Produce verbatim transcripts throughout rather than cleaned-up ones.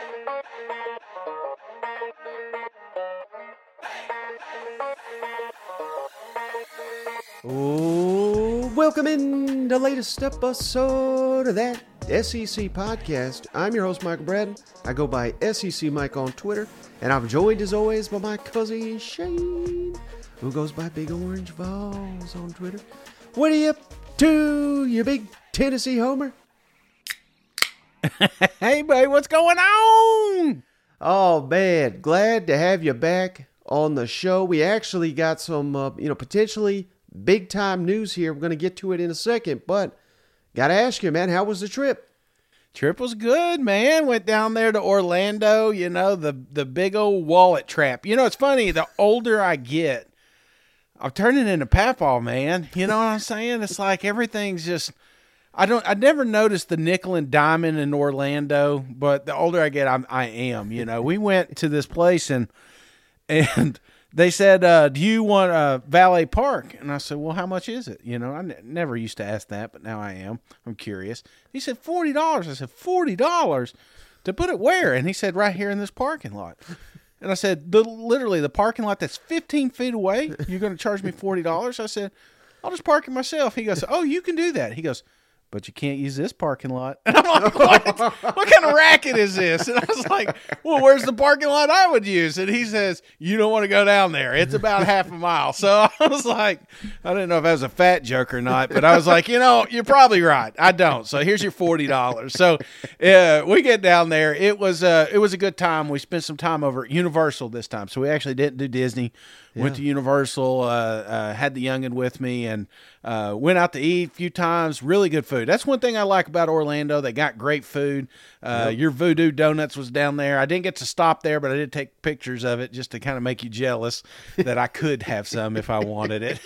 Oh, welcome in the latest episode of that S E C podcast. I'm your host, Michael Braden. I go by S E C Mike on Twitter, and I'm joined as always by my cousin Shane, who goes by Big Orange Vols on Twitter. What are you up to, you big Tennessee homer? Hey, buddy, what's going on? Oh, man, glad to have you back on the show. We actually got some, uh, you know, potentially big time news here. We're going to get to it in a second, but got to ask you, man, how was the trip? Trip was good, man. Went down there to Orlando, you know, the, the big old wallet trap. You know, it's funny, the older I get, I'm turning into Papaw, man. You know what I'm saying? It's like everything's just, I don't, I never noticed the nickel and diamond in Orlando, but the older I get, I'm, I am, you know. We went to this place and, and, they said, uh, do you want a valet park? And I said, well, how much is it? You know, I n- never used to ask that, but now I am. I'm curious. He said, forty dollars. I said, forty dollars? To put it where? And he said, right here in this parking lot. And I said, the, literally, the parking lot that's fifteen feet away, you're going to charge me forty dollars? I said, I'll just park it myself. He goes, oh, you can do that. He goes, but you can't use this parking lot. And I'm like, what? What kind of racket is this? And I was like, well, where's the parking lot I would use? And he says, you don't want to go down there. It's about half a mile. So I was like, I didn't know if that was a fat joke or not, but I was like, you know, you're probably right. I don't. So here's your forty dollars. So uh, we get down there. It was, uh, it was a good time. We spent some time over at Universal this time. So we actually didn't do Disney. Yeah. Went to Universal, uh, uh, had the youngin' with me, and uh, went out to eat a few times. Really good food. That's one thing I like about Orlando. They got great food. Uh, yep. Your Voodoo Donuts was down there. I didn't get to stop there, but I did take pictures of it just to kind of make you jealous that I could have some if I wanted it.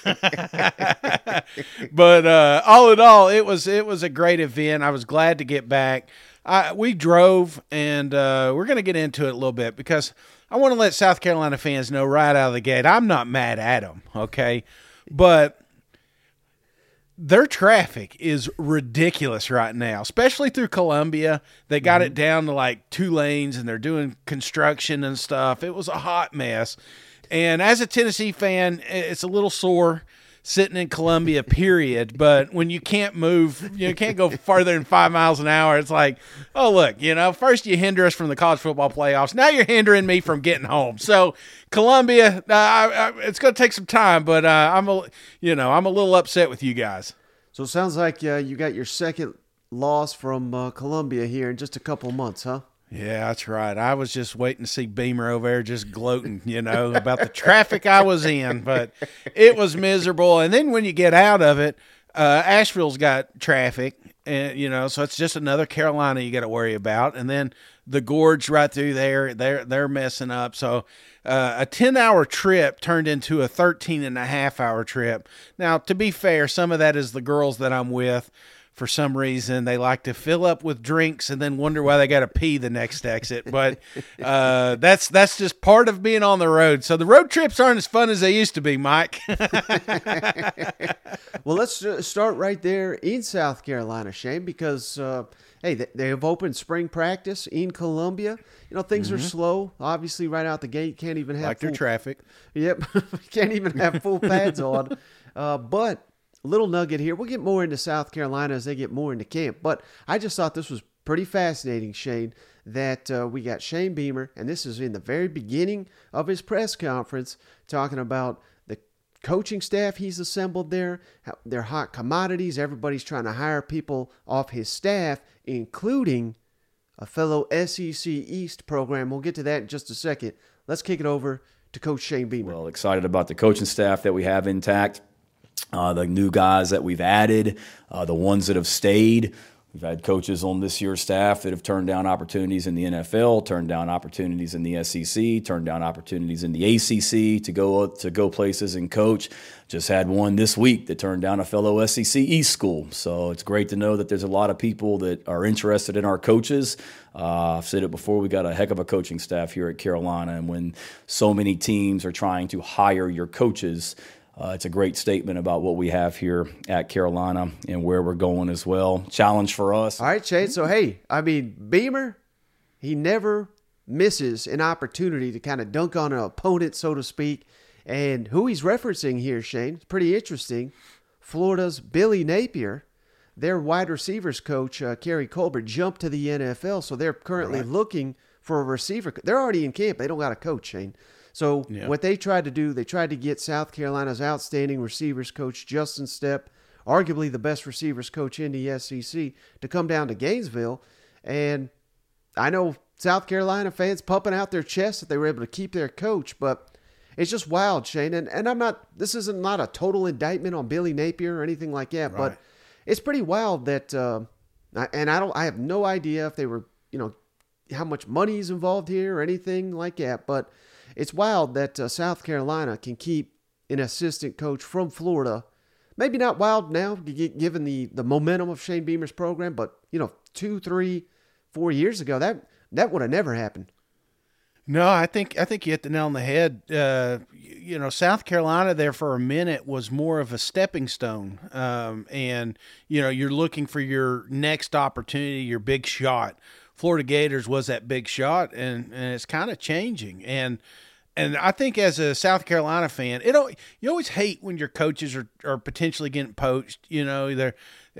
But uh, all in all, it was it was a great event. I was glad to get back. I, we drove, and uh, we're going to get into it a little bit because I want to let South Carolina fans know right out of the gate, I'm not mad at them, okay? But their traffic is ridiculous right now, especially through Columbia. They got mm-hmm. it down to like two lanes, and they're doing construction and stuff. It was a hot mess. And as a Tennessee fan, it's a little sore sitting in Columbia, period. But when you can't move, you can't go farther than five miles an hour, it's like, oh, look, you know, first you hinder us from the college football playoffs. Now you're hindering me from getting home. So Columbia, uh, I, I, it's going to take some time, but uh, I'm a, you know, I'm a little upset with you guys. So it sounds like uh, you got your second loss from uh, Columbia here in just a couple months, huh? Yeah, that's right. I was just waiting to see Beamer over there just gloating, you know, about the traffic I was in, but it was miserable. And then when you get out of it, uh, Asheville's got traffic, and you know, so it's just another Carolina you got to worry about. And then the gorge right through there, they're they're messing up. So uh, a ten-hour trip turned into a thirteen and a half hour trip. Now, to be fair, some of that is the girls that I'm with. For some reason, they like to fill up with drinks and then wonder why they got to pee the next exit. But uh, that's that's just part of being on the road. So the road trips aren't as fun as they used to be, Mike. Well, let's start right there in South Carolina, Shane, because, uh, hey, they, they have opened spring practice in Columbia. You know, things mm-hmm. are slow. Obviously, right out the gate, can't even have like full, their traffic. Yep, can't even have full pads on. Uh, but little nugget here. We'll get more into South Carolina as they get more into camp. But I just thought this was pretty fascinating, Shane, that uh, we got Shane Beamer, and this is in the very beginning of his press conference, talking about the coaching staff he's assembled there, how they're hot commodities. Everybody's trying to hire people off his staff, including a fellow S E C East program. We'll get to that in just a second. Let's kick it over to Coach Shane Beamer. Well, excited about the coaching staff that we have intact. Uh, the new guys that we've added, uh, the ones that have stayed. We've had coaches on this year's staff that have turned down opportunities in the N F L, turned down opportunities in the S E C, turned down opportunities in the A C C to go to go places and coach. Just had one this week that turned down a fellow S E C East school. So it's great to know that there's a lot of people that are interested in our coaches. Uh, I've said it before, we got a heck of a coaching staff here at Carolina, and when so many teams are trying to hire your coaches, Uh, it's a great statement about what we have here at Carolina and where we're going as well. Challenge for us. All right, Shane. So, hey, I mean, Beamer, he never misses an opportunity to kind of dunk on an opponent, so to speak. And who he's referencing here, Shane, it's pretty interesting. Florida's Billy Napier, their wide receivers coach, uh, Kerry Colbert, jumped to the N F L, so they're currently right. looking for a receiver. They're already in camp. They don't got a coach, Shane. So yeah. what they tried to do, they tried to get South Carolina's outstanding receivers coach, Justin Stepp, arguably the best receivers coach in the S E C, to come down to Gainesville. And I know South Carolina fans pumping out their chests that they were able to keep their coach, but it's just wild, Shane. And, and I'm not, this isn't not a total indictment on Billy Napier or anything like that, right. but it's pretty wild that, uh, and I don't, I have no idea if they were, you know, how much money is involved here or anything like that, but it's wild that uh, South Carolina can keep an assistant coach from Florida. Maybe not wild now, given the, the momentum of Shane Beamer's program, but, you know, two, three, four years ago, that that would have never happened. No, I think I think you hit the nail on the head. Uh, you know, South Carolina there for a minute was more of a stepping stone, um, and you know, you're looking for your next opportunity, your big shot. Florida Gators was that big shot, and, and it's kind of changing. And and I think as a South Carolina fan, it you always hate when your coaches are, are potentially getting poached. You know, they're,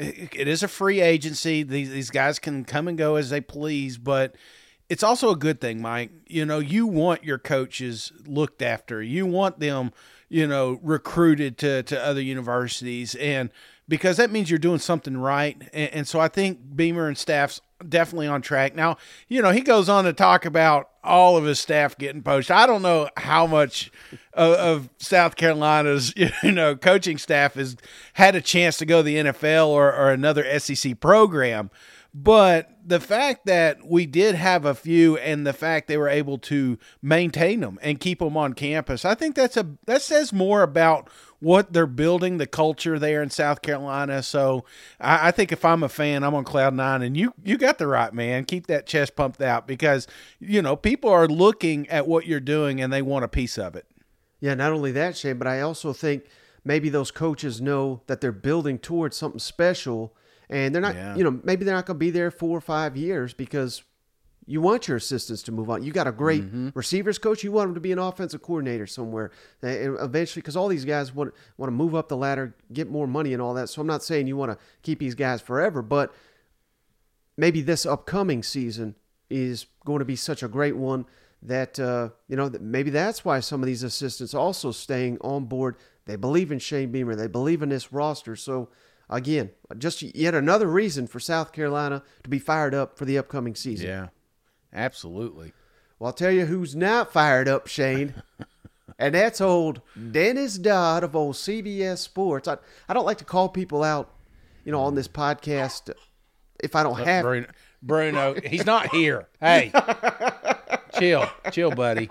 it is a free agency. These these guys can come and go as they please, but it's also a good thing, Mike. You know, you want your coaches looked after. You want them, you know, recruited to, to other universities, and because that means you're doing something right. And, and so I think Beamer and staff's definitely on track. Now, you know, he goes on to talk about all of his staff getting poached. I don't know how much of, of South Carolina's, you know, coaching staff has had a chance to go to the N F L or, or another S E C program. But the fact that we did have a few, and the fact they were able to maintain them and keep them on campus, I think that's a that says more about what they're building, the culture there in South Carolina. So I, I think if I'm a fan, I'm on cloud nine, and you you got the right, man. Keep that chest pumped out, because you know people are looking at what you're doing and they want a piece of it. Yeah, not only that, Shane, but I also think maybe those coaches know that they're building towards something special. And they're not, yeah. you know, maybe they're not going to be there four or five years because you want your assistants to move on. You got a great mm-hmm. receivers coach. You want them to be an offensive coordinator somewhere and eventually, because all these guys want, want to move up the ladder, get more money and all that. So I'm not saying you want to keep these guys forever, but maybe this upcoming season is going to be such a great one that, uh, you know, that maybe that's why some of these assistants also staying on board. They believe in Shane Beamer. They believe in this roster. So, again, just yet another reason for South Carolina to be fired up for the upcoming season. Yeah, absolutely. Well, I'll tell you who's not fired up, Shane, and that's old Dennis Dodd of old C B S Sports. I, I don't like to call people out, you know, on this podcast if I don't have Bruno, Bruno, he's not here. Hey, chill, chill, buddy.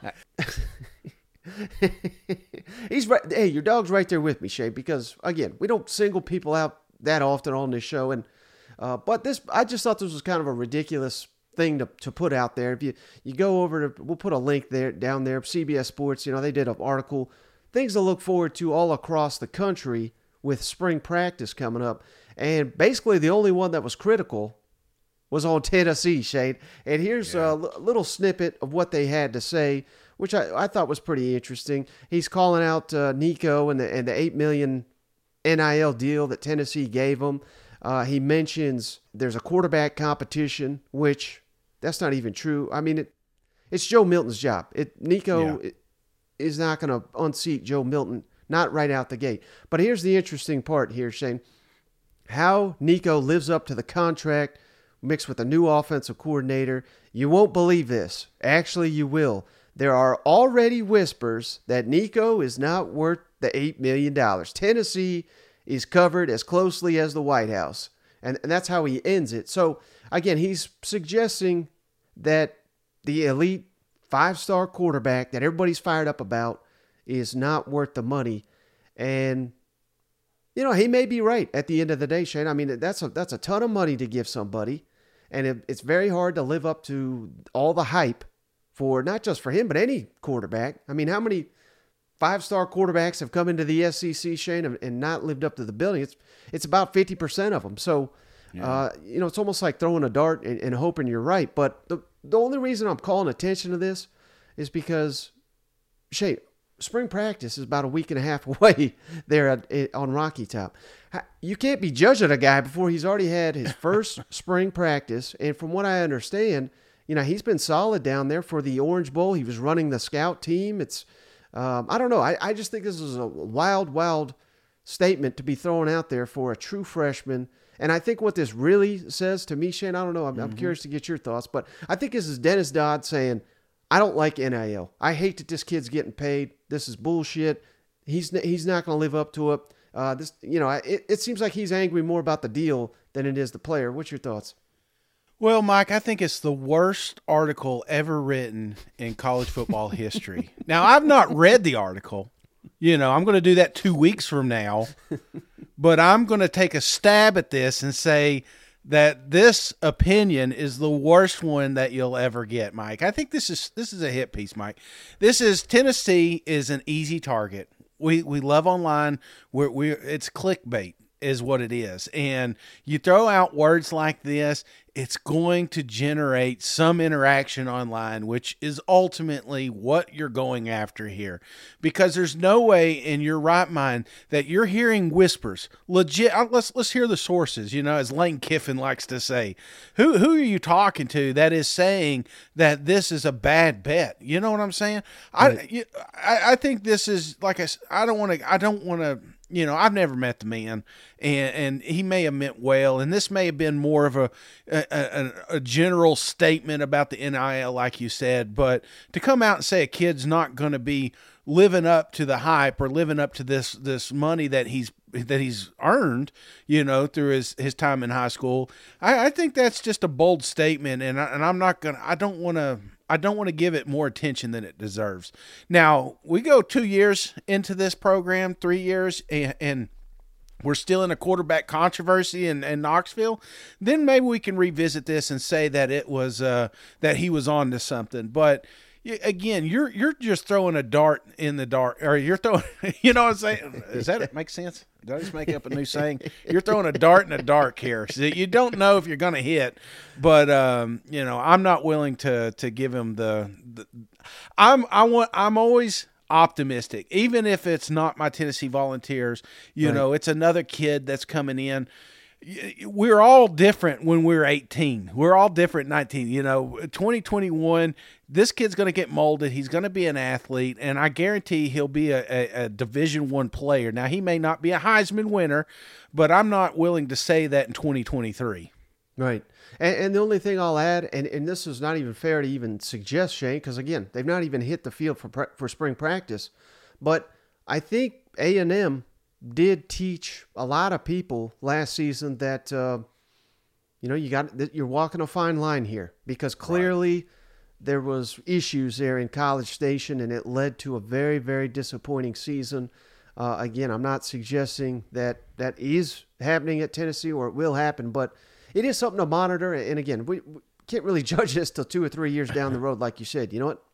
He's right. Hey, your dog's right there with me, Shay, because again, we don't single people out that often on this show. And, uh, but this, I just thought this was kind of a ridiculous thing to, to put out there. If you, you go over to, we'll put a link there down there, C B S Sports, you know, they did an article, things to look forward to all across the country with spring practice coming up. And basically the only one that was critical was on Tennessee, Shane. And here's yeah. a l- little snippet of what they had to say, which I, I thought was pretty interesting. He's calling out uh, Nico and the and the eight million dollars N I L deal that Tennessee gave him. Uh, he mentions there's a quarterback competition, which that's not even true. I mean, it it's Joe Milton's job. It Nico yeah. is not going to unseat Joe Milton, not right out the gate. But here's the interesting part here, Shane. How Nico lives up to the contract mixed with a new offensive coordinator. You won't believe this. Actually, you will. There are already whispers that Nico is not worth the eight million dollars. Tennessee is covered as closely as the White House. And, and that's how he ends it. So, again, he's suggesting that the elite five-star quarterback that everybody's fired up about is not worth the money. And, you know, he may be right at the end of the day, Shane. I mean, that's a, that's a ton of money to give somebody. And it, it's very hard to live up to all the hype for not just for him, but any quarterback. I mean, how many five-star quarterbacks have come into the S E C, Shane, and, and not lived up to the billing? It's it's about fifty percent of them. So, yeah. uh, you know, it's almost like throwing a dart and, and hoping you're right. But the the only reason I'm calling attention to this is because, Shane, spring practice is about a week and a half away there at, on Rocky Top. You can't be judging a guy before he's already had his first spring practice. And from what I understand, you know, he's been solid down there for the Orange Bowl. He was running the scout team. It's, um, I don't know. I, I just think this is a wild, wild statement to be thrown out there for a true freshman. And I think what this really says to me, Shane, I don't know. I'm, mm-hmm. I'm curious to get your thoughts, but I think this is Dennis Dodd saying, I don't like N I L. I hate that this kid's getting paid. This is bullshit. He's he's not going to live up to it. Uh, this, you know, it, it seems like he's angry more about the deal than it is the player. What's your thoughts? Well, Mike, I think it's the worst article ever written in college football history. Now, I've not read the article. You know, I'm going to do that two weeks from now. But I'm going to take a stab at this and say that this opinion is the worst one that you'll ever get, Mike. I think this is this is a hit piece, Mike. This is Tennessee is an easy target. We we love online. We're we it's clickbait is what it is. And you throw out words like this, it's going to generate some interaction online, which is ultimately what you're going after here. Because there's no way in your right mind that you're hearing whispers. Legit, let's let's hear the sources, you know, as Lane Kiffin likes to say. Who who are you talking to that is saying that this is a bad bet? You know what I'm saying? Right. I, you, I I think this is like I I don't want to I don't want to You know, I've never met the man, and, and he may have meant well, and this may have been more of a, a, a, a general statement about the N I L, like you said, but to come out and say a kid's not going to be living up to the hype or living up to this this money that he's that he's earned, you know, through his, his time in high school, I, I think that's just a bold statement, and, I, and I'm not going to, I don't want to, I don't want to give it more attention than it deserves. Now, we go two years into this program, three years, and, and we're still in a quarterback controversy in, in Knoxville. Then maybe we can revisit this and say that it was uh, that he was on to something. But again, you're you're just throwing a dart in the dark, or you're throwing. You know what I'm saying? Does that make sense? Did I just make up a new saying? You're throwing a dart in the dark here. So you don't know if you're going to hit, but um, you know, I'm not willing to to give him the. the I'm I want I'm always optimistic, even if it's not my Tennessee Volunteers. You right. know, it's another kid that's coming in. We're all different when we're eighteen. We're all different nineteen. You know, twenty twenty-one, this kid's going to get molded. He's going to be an athlete, and I guarantee he'll be a, a, a Division One player. Now, he may not be a Heisman winner, but I'm not willing to say that in twenty twenty-three. Right. And, and the only thing I'll add, and, and this is not even fair to even suggest, Shane, because, again, they've not even hit the field for for spring practice, but I think A and M did teach a lot of people last season that, uh, you know, you got that you're walking a fine line here, because clearly right. there was issues there in College Station, and it led to a very, very disappointing season. Uh, again, I'm not suggesting that that is happening at Tennessee or it will happen, but it is something to monitor. And again, we, we can't really judge this till two or three years down the road, like you said. You know what?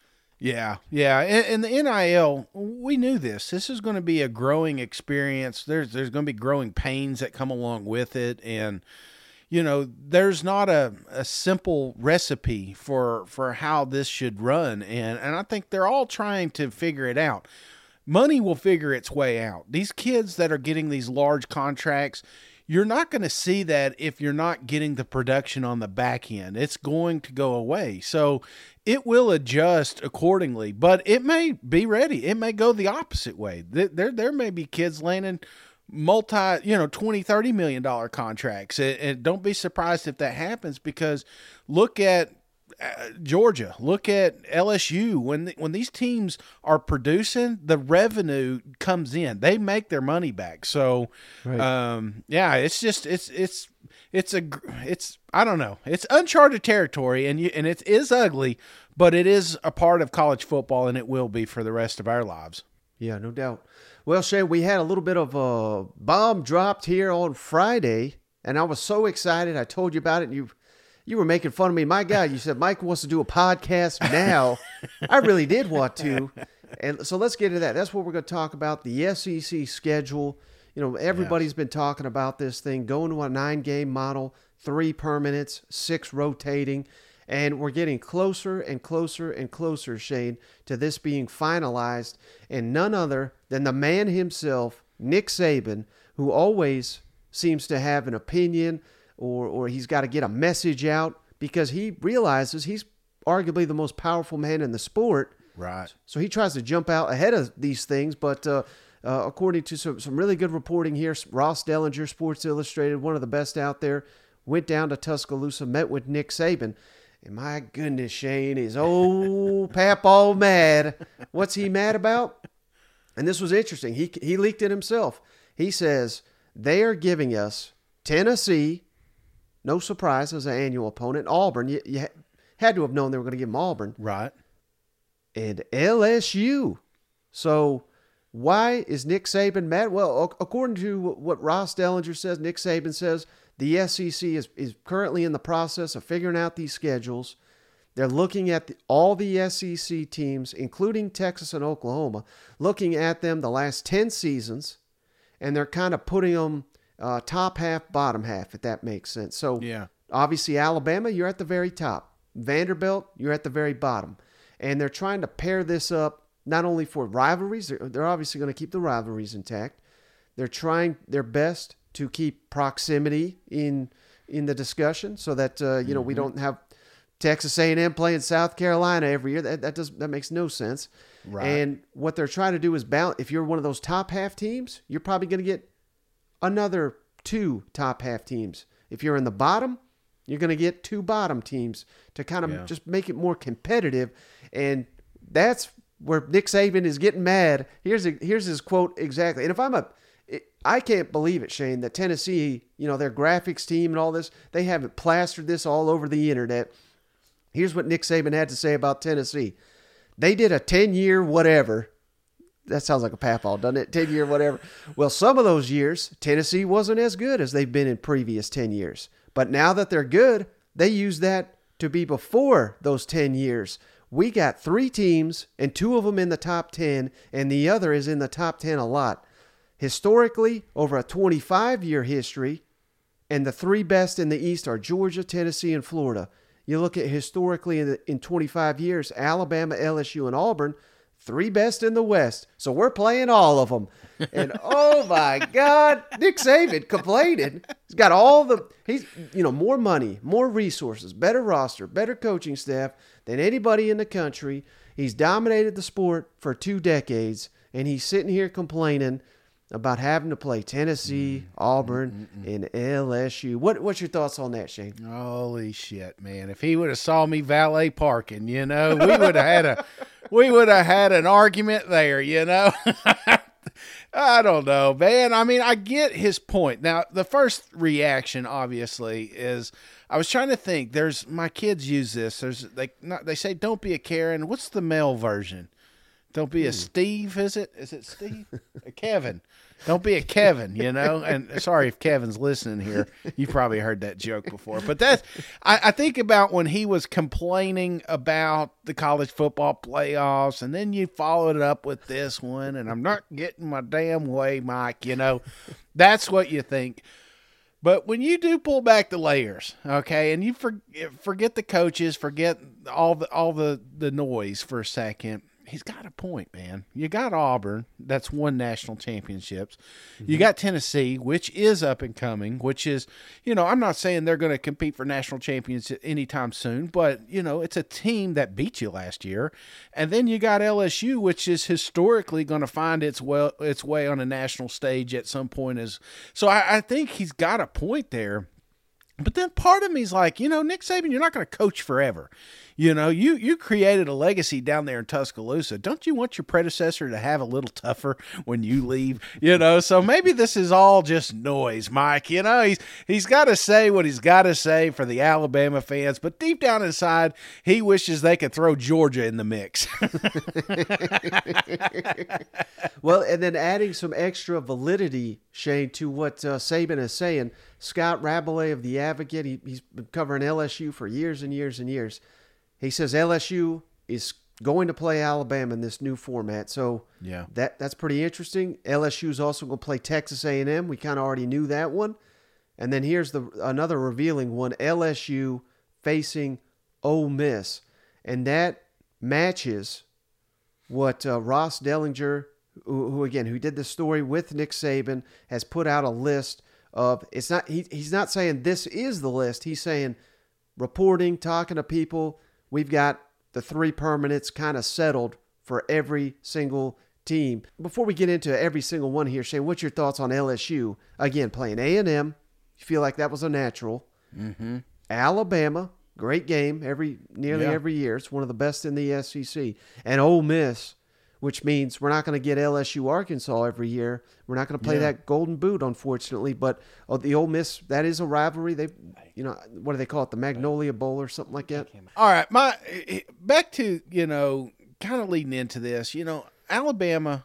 Yeah, yeah, and, and the N I L, we knew this. This is going to be a growing experience. There's there's going to be growing pains that come along with it, and you know, there's not a, a simple recipe for for how this should run, and and I think they're all trying to figure it out. Money will figure its way out. These kids that are getting these large contracts, you're not going to see that if you're not getting the production on the back end. It's going to go away. So it will adjust accordingly, but it may be ready. It may go the opposite way. There, there may be kids landing multi, you know, twenty, thirty million dollar contracts. And, and don't be surprised if that happens, because look at Uh, Georgia, look at L S U. When the, when these teams are producing, the revenue comes in. They make their money back. So, right. um, yeah, it's just it's it's it's a it's I don't know. It's uncharted territory, and you and it is ugly, but it is a part of college football, and it will be for the rest of our lives. Yeah, no doubt. Well, Shane, we had a little bit of a bomb dropped here on Friday, and I was so excited. I told you about it, and you. You were making fun of me. My God, you said Mike wants to do a podcast now. I really did want to. And so let's get into that. That's what we're going to talk about, the S E C schedule. You know, everybody's yes. been talking about this thing, going to a nine-game model, three permanents, six rotating. And we're getting closer and closer and closer, Shane, to this being finalized. And none other than the man himself, Nick Saban, who always seems to have an opinion or, or he's got to get a message out because he realizes he's arguably the most powerful man in the sport. Right. So he tries to jump out ahead of these things. But uh, uh, according to some, some really good reporting here, Ross Dellinger, Sports Illustrated, one of the best out there, went down to Tuscaloosa, met with Nick Saban. And my goodness, Shane, is old Pap all mad. What's he mad about? And this was interesting. He he leaked it himself. He says they are giving us Tennessee, no surprise, as an annual opponent. Auburn, you, you had to have known they were going to give them Auburn. Right. And L S U. So why is Nick Saban mad? Well, according to what Ross Dellinger says, Nick Saban says, the S E C is, is currently in the process of figuring out these schedules. They're looking at the, all the S E C teams, including Texas and Oklahoma, looking at them the last ten seasons, and they're kind of putting them uh, top half, bottom half, if that makes sense. So yeah. Obviously Alabama, you're at the very top. Vanderbilt, you're at the very bottom. And they're trying to pair this up not only for rivalries, they're, they're obviously going to keep the rivalries intact. They're trying their best to keep proximity in in the discussion, so that uh, you know mm-hmm. we don't have Texas A and M playing South Carolina every year. That that does that makes no sense. Right. And what they're trying to do is balance. If you're one of those top half teams, you're probably going to get another two top half teams. If you're in the bottom, you're going to get two bottom teams to kind of yeah. just make it more competitive. And that's where Nick Saban is getting mad. Here's a, here's his quote exactly. And if I'm a I can't believe it, Shane, that Tennessee, you know, their graphics team and all this, they haven't plastered this all over the internet. Here's what Nick Saban had to say about Tennessee. They did a ten-year whatever. That sounds like a papaw, doesn't it? ten-year whatever. Well, some of those years, Tennessee wasn't as good as they've been in previous ten years. But now that they're good, they use that to be before those ten years. We got three teams, and two of them in the top ten, and the other is in the top ten a lot. Historically, over a twenty-five-year history, and the three best in the East are Georgia, Tennessee, and Florida. You look at historically in, the, in twenty-five years, Alabama, L S U, and Auburn, three best in the West. So we're playing all of them. And oh my God, Nick Saban complaining. He's got all the, he's, you know, more money, more resources, better roster, better coaching staff than anybody in the country. He's dominated the sport for two decades, and he's sitting here complaining about having to play Tennessee, mm, Auburn, mm, mm, mm. and L S U. What What's your thoughts on that, Shane? Holy shit, man! If he would have saw me valet parking, you know, we would have had a, we would have had an argument there, you know. I don't know, man. I mean, I get his point. Now, the first reaction, obviously, is I was trying to think. There's my kids use this. There's they not, they say don't be a Karen. What's the male version? Don't be a Steve, is it? Is it Steve? A Kevin. Don't be a Kevin, you know? And sorry if Kevin's listening here. You've probably heard that joke before. But that's, I, I think about when he was complaining about the college football playoffs, and then you followed it up with this one, and I'm not getting my damn way, Mike, you know? That's what you think. But when you do pull back the layers, okay, and you for, forget the coaches, forget all the all the, the noise for a second, he's got a point, man. You got Auburn, that's won national championships. Mm-hmm. You got Tennessee, which is up and coming, which is, you know, I'm not saying they're going to compete for national champions anytime soon, but, you know, it's a team that beat you last year. And then you got L S U, which is historically going to find its way, its way on a national stage at some point. As So I, I think he's got a point there. But then part of me is like, you know, Nick Saban, you're not going to coach forever. You know, you you created a legacy down there in Tuscaloosa. Don't you want your predecessor to have a little tougher when you leave? You know, so maybe this is all just noise, Mike. You know, he's he's got to say what he's got to say for the Alabama fans, but deep down inside, he wishes they could throw Georgia in the mix. Well, and then adding some extra validity, Shane, to what uh, Saban is saying, Scott Rabelais of The Advocate, he, he's been covering L S U for years and years and years. He says L S U is going to play Alabama in this new format. So yeah, that that's pretty interesting. L S U is also going to play Texas A and M. We kind of already knew that one. And then here's the another revealing one, L S U facing Ole Miss, and that matches what uh, Ross Dellinger, who, who again, who did the story with Nick Saban, has put out a list of. It's not he, he's not saying this is the list. He's saying reporting, talking to people. We've got the three permanents kind of settled for every single team. Before we get into every single one here, Shane, what's your thoughts on L S U? Again, playing A and M. You feel like that was a natural. Mm-hmm. Alabama, great game every nearly Yeah. every year. It's one of the best in the S E C. And Ole Miss, which means we're not going to get L S U Arkansas every year. We're not going to play Yeah. that Golden Boot, unfortunately. But oh, the Ole Miss, that is a rivalry. They, you know, what do they call it? The Magnolia Bowl or something like that. All right, my back to, you know, kind of leading into this, you know, Alabama,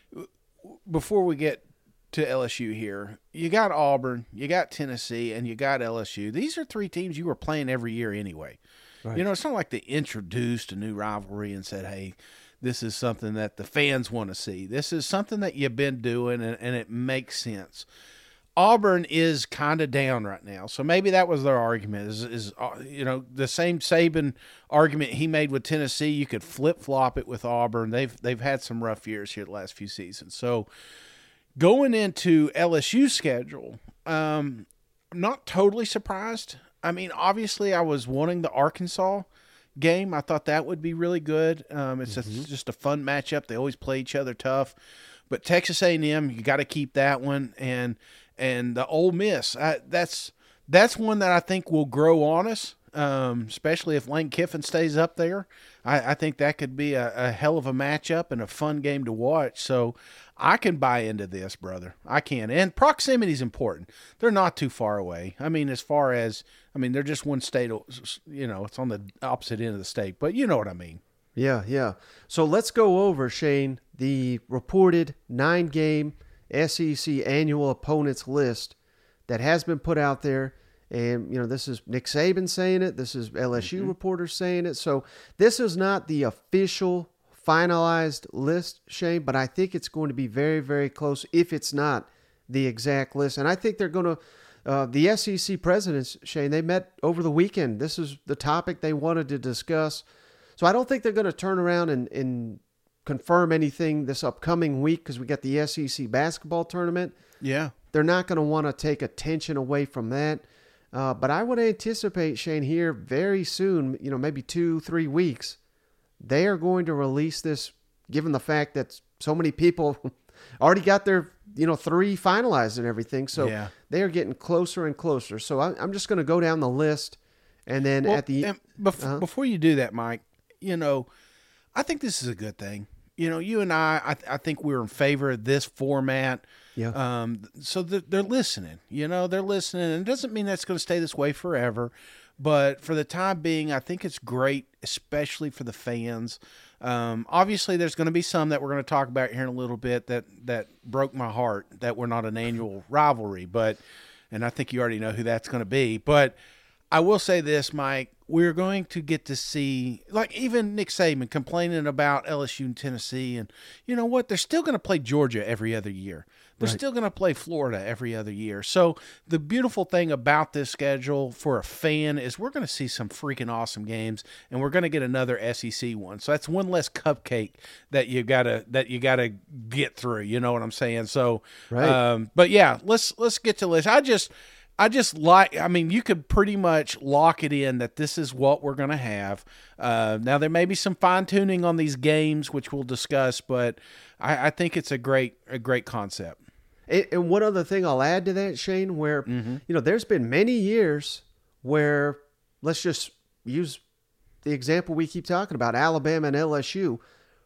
before we get to L S U here, you got Auburn, you got Tennessee, and you got L S U. These are three teams you were playing every year anyway. Right. You know, it's not like they introduced a new rivalry and said, hey, this is something that the fans want to see. This is something that you've been doing, and, and it makes sense. Auburn is kind of down right now, so maybe that was their argument. Is, is uh, you know, the same Saban argument he made with Tennessee, you could flip flop it with Auburn. They've they've had some rough years here the last few seasons. So going into L S U's schedule, um, I'm not totally surprised. I mean, obviously, I was wanting the Arkansas game. I thought that would be really good. Um, it's Mm-hmm. just, just a fun matchup. They always play each other tough. But Texas A and M, you got to keep that one, and and the Ole Miss, I, that's that's one that I think will grow on us, um, especially if Lane Kiffin stays up there. I, I think that could be a, a hell of a matchup and a fun game to watch. So I can buy into this, brother. I can. And proximity is important. They're not too far away. I mean, as far as, I mean, they're just one state, you know, it's on the opposite end of the state, but you know what I mean. Yeah, yeah. So let's go over, Shane, the reported nine-game S E C annual opponents list that has been put out there. And, you know, this is Nick Saban saying it. This is L S U mm-hmm. reporters saying it. So this is not the official finalized list, Shane, but I think it's going to be very, very close if it's not the exact list. And I think they're going to, uh, the S E C presidents, Shane, they met over the weekend. This is the topic they wanted to discuss. So I don't think they're going to turn around and, and confirm anything this upcoming week because we got the S E C basketball tournament. Yeah. They're not going to want to take attention away from that. Uh, but I would anticipate, Shane, here very soon, you know, maybe two, three weeks, they are going to release this, given the fact that so many people already got their, you know, three finalized and everything. So yeah. they are getting closer and closer. So I, I'm just going to go down the list. And then well, at the and bef- uh-huh. before you do that, Mike, you know, I think this is a good thing. You know, you and I, I, I think we're in favor of this format. Yeah. Um. So they're, they're listening. You know, they're listening, and it doesn't mean that's going to stay this way forever. But for the time being, I think it's great, especially for the fans. Um. Obviously, there's going to be some that we're going to talk about here in a little bit that that broke my heart that we're not an annual rivalry. But, and I think you already know who that's going to be. But I will say this, Mike. We're going to get to see, like even Nick Saban complaining about L S U and Tennessee. And you know what? They're still going to play Georgia every other year. They're Right. still going to play Florida every other year. So the beautiful thing about this schedule for a fan is we're going to see some freaking awesome games, and we're going to get another S E C one. So that's one less cupcake that you gotta that you gotta get through. You know what I'm saying? So, Right. um, but yeah, let's let's get to this. I just. I just like, I mean, you could pretty much lock it in that this is what we're going to have. Uh, now, there may be some fine tuning on these games, which we'll discuss, but I, I think it's a great, a great concept. And, and one other thing I'll add to that, Shane, where, Mm-hmm. you know, there's been many years where, let's just use the example we keep talking about, Alabama and L S U,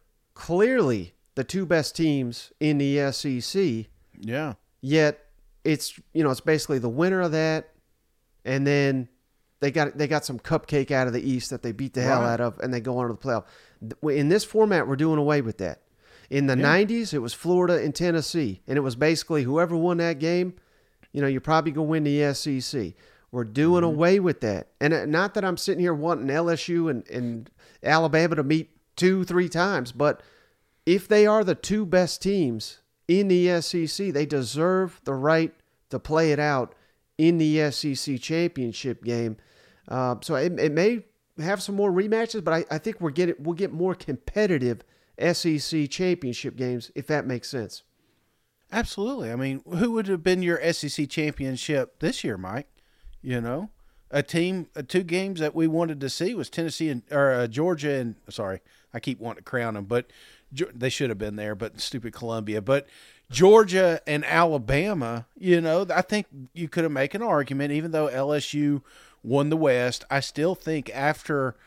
clearly the two best teams in the S E C, Yeah. yet it's, you know, it's basically the winner of that, and then they got they got some cupcake out of the East that they beat the hell Right. out of, and they go on to the playoff. In this format, we're doing away with that. In the Yeah. nineties, it was Florida and Tennessee, and it was basically whoever won that game, you know, you're probably going to win the S E C. We're doing Mm-hmm. away with that. And uh, not that I'm sitting here wanting L S U and, and Alabama to meet two, three times, but if they are the two best teams in the S E C, they deserve the right to play it out in the S E C championship game. Uh, so it, it may have some more rematches, but I, I think we're getting we'll get more competitive S E C championship games, if that makes sense. Absolutely. I mean, who would have been your S E C championship this year, Mike? You know, a team, uh, two games that we wanted to see was Tennessee and or uh, Georgia and sorry, I keep wanting to crown them, but they should have been there. But stupid Columbia, but Georgia and Alabama. You know, I think you could have made an argument, even though L S U won the West. I still think after,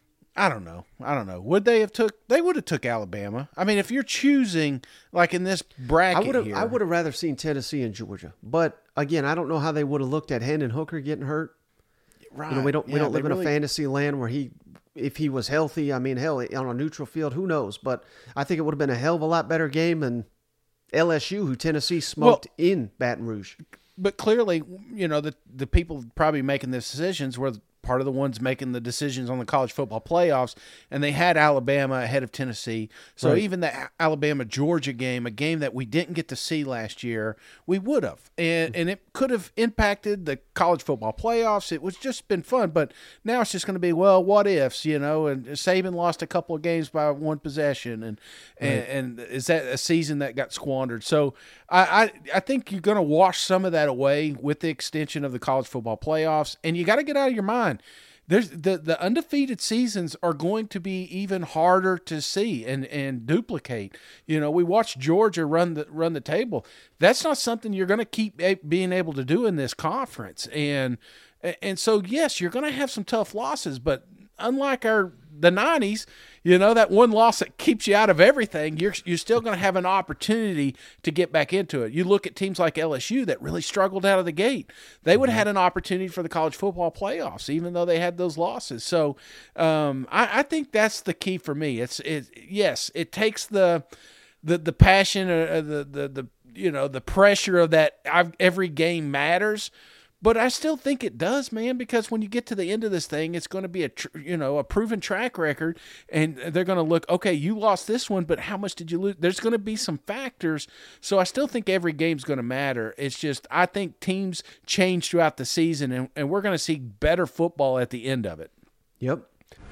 I don't know, I don't know. Would they have took? They would have took Alabama. I mean, if you're choosing like in this bracket, I would have. here, I would have rather seen Tennessee and Georgia, but again, I don't know how they would have looked at Hendon Hooker getting hurt. Right. You know, we don't we Yeah, don't live they in really- a fantasy land where he, if he was healthy, I mean, hell, on a neutral field, who knows? But I think it would have been a hell of a lot better game than L S U, who Tennessee smoked in Baton Rouge. But clearly, you know, the the people probably making the decisions were part of the ones making the decisions on the college football playoffs, and they had Alabama ahead of Tennessee. So Right. even the Alabama-Georgia game, a game that we didn't get to see last year, we would have. And and it could have impacted the college football playoffs. It was just been fun. But now it's just going to be, well, what ifs, you know, and Saban lost a couple of games by one possession. And, and, and is that a season that got squandered? So I, I, I think you're going to wash some of that away with the extension of the college football playoffs. And you got to get out of your mind. There's the, the undefeated seasons are going to be even harder to see and, and duplicate. You know, we watched Georgia run the run the table. That's not something you're going to keep a, being able to do in this conference. And and so yes, you're going to have some tough losses, but unlike our the nineties, you know, that one loss that keeps you out of everything, you're you're still going to have an opportunity to get back into it. You look at teams like L S U that really struggled out of the gate. They would have had an opportunity for the college football playoffs, even though they had those losses. So um, I, I think that's the key for me. It's it yes, it takes the the the passion, uh, the the the you know the pressure of that. I've, every game matters. But I still think it does, man, because when you get to the end of this thing, it's going to be a tr- you know a proven track record, and they're going to look, okay, you lost this one, but how much did you lose? There's going to be some factors, so I still think every game's going to matter. It's just I think teams change throughout the season, and, and we're going to see better football at the end of it. Yep.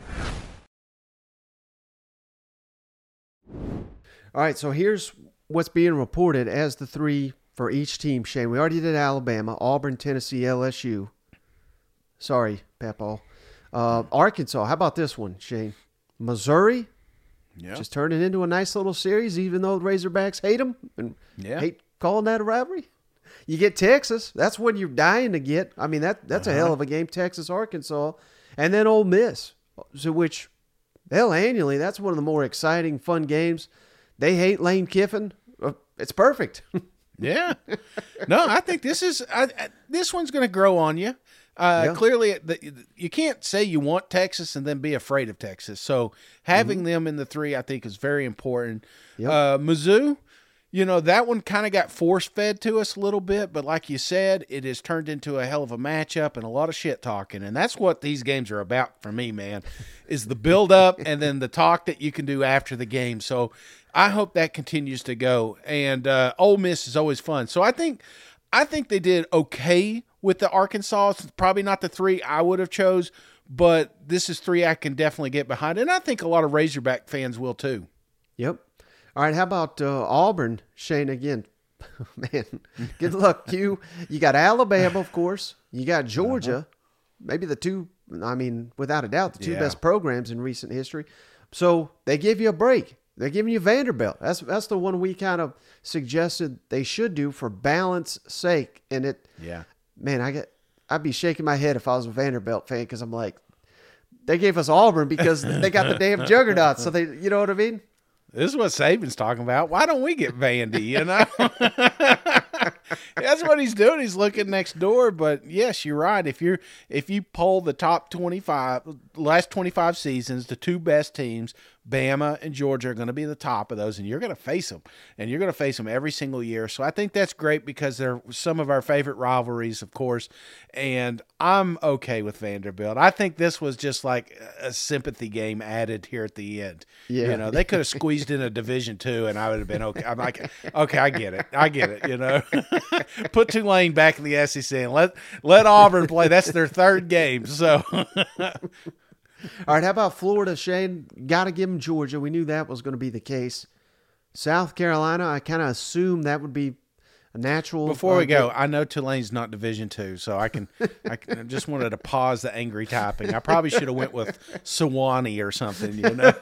All right, so here's what's being reported as the three for each team, Shane. We already did Alabama, Auburn, Tennessee, L S U. Sorry, Papaw. Uh, Arkansas, how about this one, Shane? Missouri, Yeah, just turned it into a nice little series, even though the Razorbacks hate them and Yeah. hate calling that a rivalry. You get Texas. That's what you're dying to get. I mean, that that's Uh-huh. a hell of a game, Texas, Arkansas. And then Ole Miss, so which, hell, annually, that's one of the more exciting, fun games. They hate Lane Kiffin. Uh, It's perfect. Yeah. No, I think this is I, I, this one's going to grow on you. Uh, Yeah. Clearly, the, you can't say you want Texas and then be afraid of Texas. So having them in the three, I think, is very important. Yep. Uh, Mizzou, you know, that one kind of got force-fed to us a little bit, but like you said, it has turned into a hell of a matchup and a lot of shit talking, and that's what these games are about for me, man, is the build-up and then the talk that you can do after the game. So I hope that continues to go, and uh, Ole Miss is always fun. So I think I think they did okay with the Arkansas. It's probably not the three I would have chose, but this is three I can definitely get behind, and I think a lot of Razorback fans will too. Yep. All right, how about uh, Auburn, Shane, again? Man, good luck, Q. You got Alabama, of course. You got Georgia, uh-huh. Maybe the two, I mean, without a doubt, the two Yeah. best programs in recent history. So they give you a break. They're giving you Vanderbilt. That's that's the one we kind of suggested they should do for balance sake. And it, Yeah. man, I get, I'd be shaking my head if I was a Vanderbilt fan because I'm like, they gave us Auburn because they got the damn juggernaut. So they, you know what I mean? This is what Saban's talking about. Why don't we get Vandy, you know? That's what he's doing. He's looking next door. But yes, you're right. If you're if you poll the top twenty-five, last twenty-five seasons, the two best teams, Bama and Georgia, are going to be the top of those, and you're going to face them, and you're going to face them every single year. So I think that's great because they're some of our favorite rivalries, of course. And I'm okay with Vanderbilt. I think this was just like a sympathy game added here at the end. Yeah. You know, they could have squeezed in a Division Two, and I would have been okay. I'm like, okay, I get it. I get it. You know, put Tulane back in the S E C and let let Auburn play. That's their third game. So, All right, how about Florida, Shane? Got to give them Georgia. We knew that was going to be the case. South Carolina, I kind of assumed that would be a natural. Before uh, we go, I know Tulane's not Division two, so I can. I, can, I just wanted to pause the angry typing. I probably should have went with Sewanee or something, you know.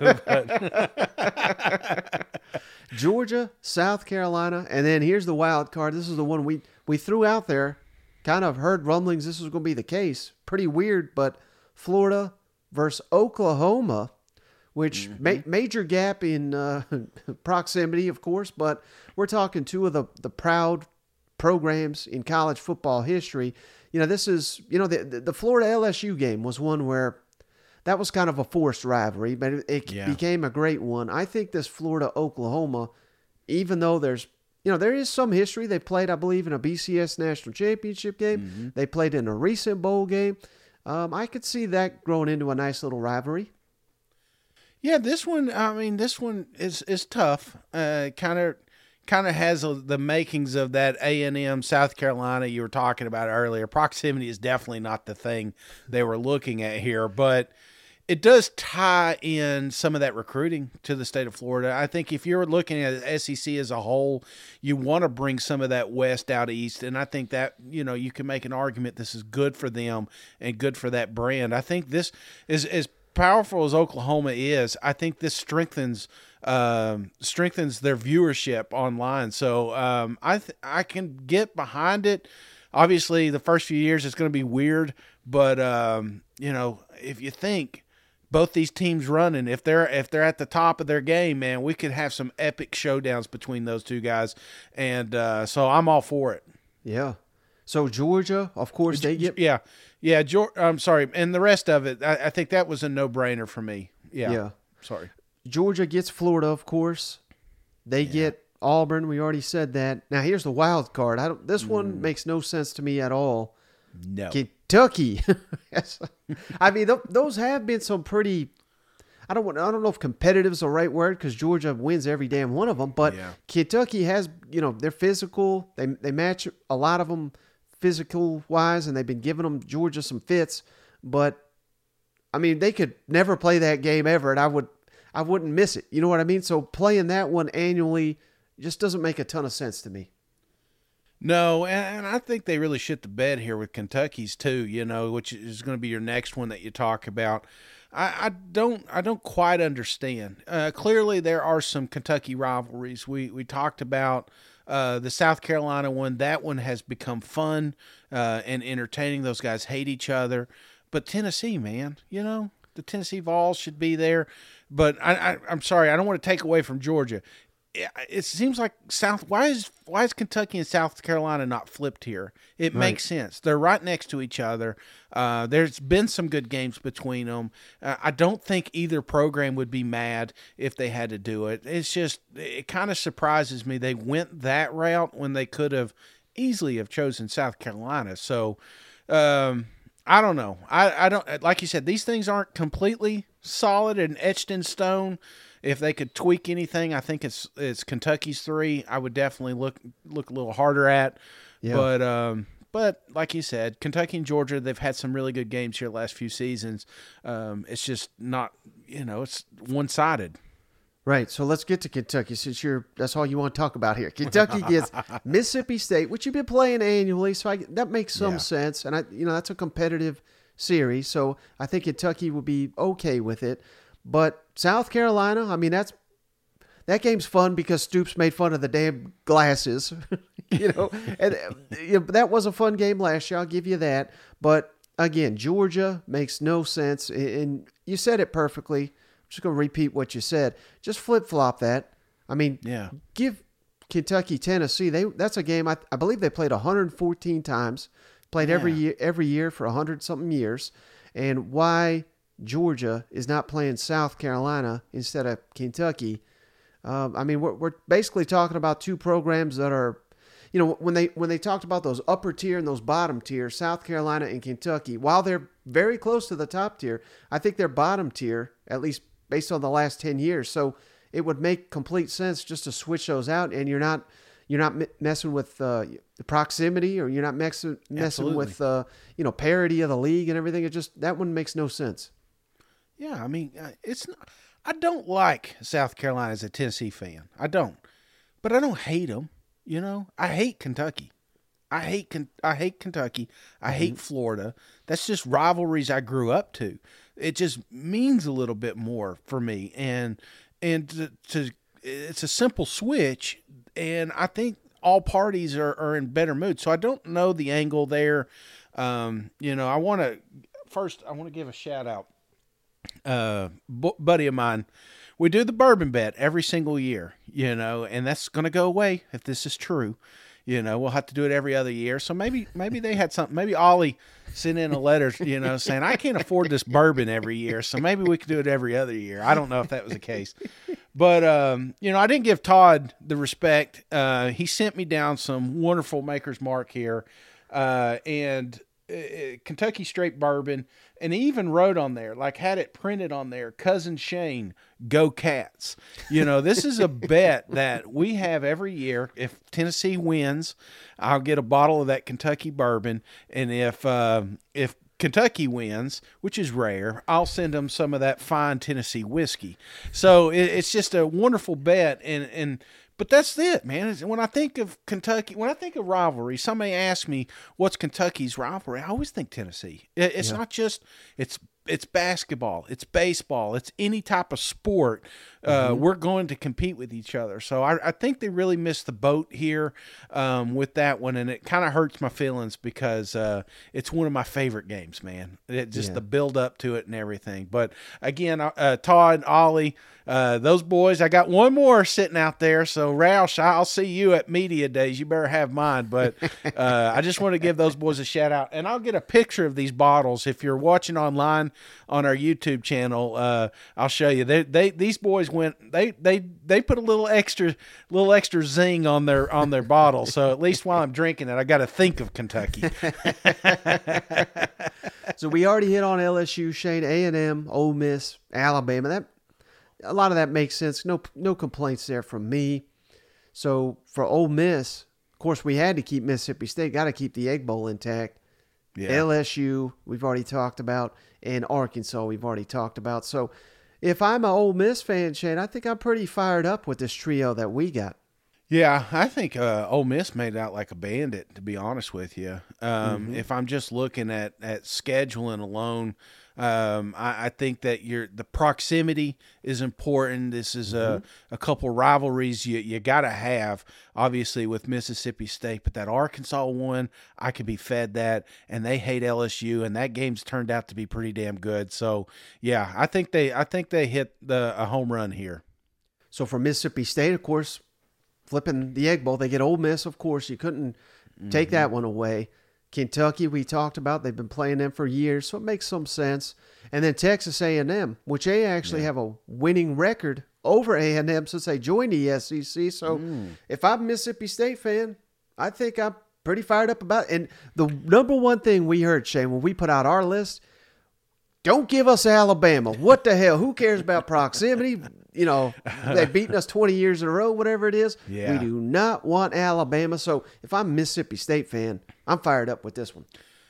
But. Georgia, South Carolina, and then here's the wild card. This is the one we we threw out there. Kind of heard rumblings this was going to be the case. Pretty weird, but Florida versus Oklahoma, which mm-hmm. ma- major gap in uh, proximity, of course, but we're talking two of the, the proud programs in college football history. You know, this is, you know, the, the Florida L S U game was one where that was kind of a forced rivalry, but it, it yeah. became a great one. I think this Florida-Oklahoma, even though there's, you know, there is some history. They played, I believe, in a B C S National Championship game. Mm-hmm. They played in a recent bowl game. Um, I could see that growing into a nice little rivalry. Yeah, this one, I mean, this one is is tough. Uh, kind of kind of has a, the makings of that A and M South Carolina you were talking about earlier. Proximity is definitely not the thing they were looking at here, but it does tie in some of that recruiting to the state of Florida. I think if you're looking at the S E C as a whole, you want to bring some of that west out east, and I think that, you know, you can make an argument this is good for them and good for that brand. I think this is as powerful as Oklahoma is. I think this strengthens um, strengthens their viewership online. So um, I th- I can get behind it. Obviously, the first few years it's going to be weird, but um, you know, if you think both these teams running, if they're if they're at the top of their game, man, we could have some epic showdowns between those two guys, and uh, so I'm all for it. Yeah. So Georgia, of course, they get yeah, yeah. Georgia, I'm sorry, and the rest of it, I, I think that was a no-brainer for me. Yeah, yeah. Sorry. Georgia gets Florida, of course. They yeah. get Auburn. We already said that. Now here's the wild card. I don't. This mm. one makes no sense to me at all. No. Kentucky. I mean, th- those have been some pretty. I don't want. I don't know if competitive is the right word because Georgia wins every damn one of them. But yeah. Kentucky has, you know, they're physical. They they match a lot of them physical wise, and they've been giving them Georgia some fits. But I mean, they could never play that game ever, and I would. I wouldn't miss it. You know what I mean? So playing that one annually just doesn't make a ton of sense to me. No, and I think they really shit the bed here with Kentucky's too, you know, which is going to be your next one that you talk about. I, I don't I don't quite understand. Uh, clearly, there are some Kentucky rivalries. We we talked about uh, the South Carolina one. That one has become fun uh, and entertaining. Those guys hate each other. But Tennessee, man, you know, the Tennessee Vols should be there. But I, I, I'm sorry, I don't want to take away from Georgia. It, it seems like South. Why is why is Kentucky and South Carolina not flipped here? It right. makes sense. They're right next to each other. Uh, there's been some good games between them. Uh, I don't think either program would be mad if they had to do it. It's just it kind of surprises me they went that route when they could have easily have chosen South Carolina. So um, I don't know. I, I don't like you said. These things aren't completely solid and etched in stone. If they could tweak anything, I think it's it's Kentucky's three. I would definitely look look a little harder at. Yeah. But um, but like you said, Kentucky and Georgia, they've had some really good games here the last few seasons. Um, it's just not, you know, it's one sided. Right. So let's get to Kentucky since you're that's all you want to talk about here. Kentucky gets Mississippi State, which you've been playing annually, so I, that makes some yeah. sense. And I, you know, that's a competitive series, so I think Kentucky will be okay with it. But South Carolina, I mean, that's that game's fun because Stoops made fun of the damn glasses, you know. and you know, that was a fun game last year. I'll give you that. But again, Georgia makes no sense, and you said it perfectly. I'm just going to repeat what you said. Just flip flop that. I mean, yeah. Give Kentucky, Tennessee. They that's a game I, I believe they played one hundred fourteen times. Played yeah. every year, every year for one hundred something years, and why Georgia is not playing South Carolina instead of Kentucky. Um, I mean, we're we're basically talking about two programs that are, you know, when they when they talked about those upper tier and those bottom tier, South Carolina and Kentucky, while they're very close to the top tier, I think they're bottom tier, at least based on the last ten years. So it would make complete sense just to switch those out, and you're not you're not messing with uh, the proximity, or you're not messing messing Absolutely. with uh, you know, parity of the league and everything. It just that one makes no sense. Yeah, I mean, uh, it's not, I don't like South Carolina as a Tennessee fan. I don't. But I don't hate them, you know? I hate Kentucky. I hate I hate Kentucky. I hate Florida. That's just rivalries I grew up to. It just means a little bit more for me, and and to, to it's a simple switch, and I think all parties are, are in better mood. So I don't know the angle there. Um, you know, I want to first I want to give a shout out. Uh, b- buddy of mine, we do the bourbon bet every single year, you know, and that's going to go away if this is true. You know, we'll have to do it every other year. So maybe maybe they had something. Maybe Ollie sent in a letter, you know, saying, I can't afford this bourbon every year, so maybe we could do it every other year. I don't know if that was the case. But, um, you know, I didn't give Todd the respect. Uh, he sent me down some wonderful Maker's Mark here, uh, and uh, Kentucky Straight Bourbon, and he even wrote on there, like had it printed on there, Cousin Shane, go Cats. You know, this is a bet that we have every year. If Tennessee wins, I'll get a bottle of that Kentucky bourbon, and if uh, if Kentucky wins, which is rare, I'll send them some of that fine Tennessee whiskey. So it, it's just a wonderful bet, and and. But that's it, man. When I think of Kentucky, when I think of rivalry, somebody asks me, what's Kentucky's rivalry? I always think Tennessee. It's yeah. not just, it's it's basketball, it's baseball, it's any type of sport. Uh, mm-hmm. We're going to compete with each other. So I, I think they really missed the boat here um, with that one, and it kind of hurts my feelings because uh, it's one of my favorite games, man. It, just yeah. the build up to it and everything. But again, uh, Todd, Ollie, uh, those boys, I got one more sitting out there. So Roush, I'll see you at media days. You better have mine. But uh, I just want to give those boys a shout out, and I'll get a picture of these bottles if you're watching online on our YouTube channel. Uh, I'll show you. They, they, these boys went. They, they, they put a little extra, little extra zing on their on their bottle. So at least while I'm drinking it, I got to think of Kentucky. So we already hit on L S U, Shane, A and M, Ole Miss, Alabama. That a lot of that makes sense. No, no complaints there from me. So for Ole Miss, of course, we had to keep Mississippi State. Got to keep the Egg Bowl intact. Yeah. L S U, we've already talked about, and Arkansas, we've already talked about. So if I'm an Ole Miss fan, Shane, I think I'm pretty fired up with this trio that we got. Yeah, I think uh, Ole Miss made out like a bandit, to be honest with you. Um, mm-hmm. If I'm just looking at, at scheduling alone, um, I, I think that your the proximity is important. This is mm-hmm. a, a couple rivalries you, you got to have, obviously, with Mississippi State. But that Arkansas one, I could be fed that, and they hate L S U, and that game's turned out to be pretty damn good. So, yeah, I think they I think they hit the a home run here. So for Mississippi State, of course, flipping the Egg Bowl, they get Ole Miss, of course. You couldn't mm-hmm. take that one away. Kentucky, we talked about. They've been playing them for years, so it makes some sense. And then Texas A and M, which they actually yeah. have a winning record over A and M since they joined the S E C. So mm. if I'm a Mississippi State fan, I think I'm pretty fired up about it. And the number one thing we heard, Shane, when we put out our list, don't give us Alabama. What the hell? Who cares about proximity? You know, they've beaten us twenty years in a row, whatever it is. Yeah. We do not want Alabama. So if I'm a Mississippi State fan, I'm fired up with this one.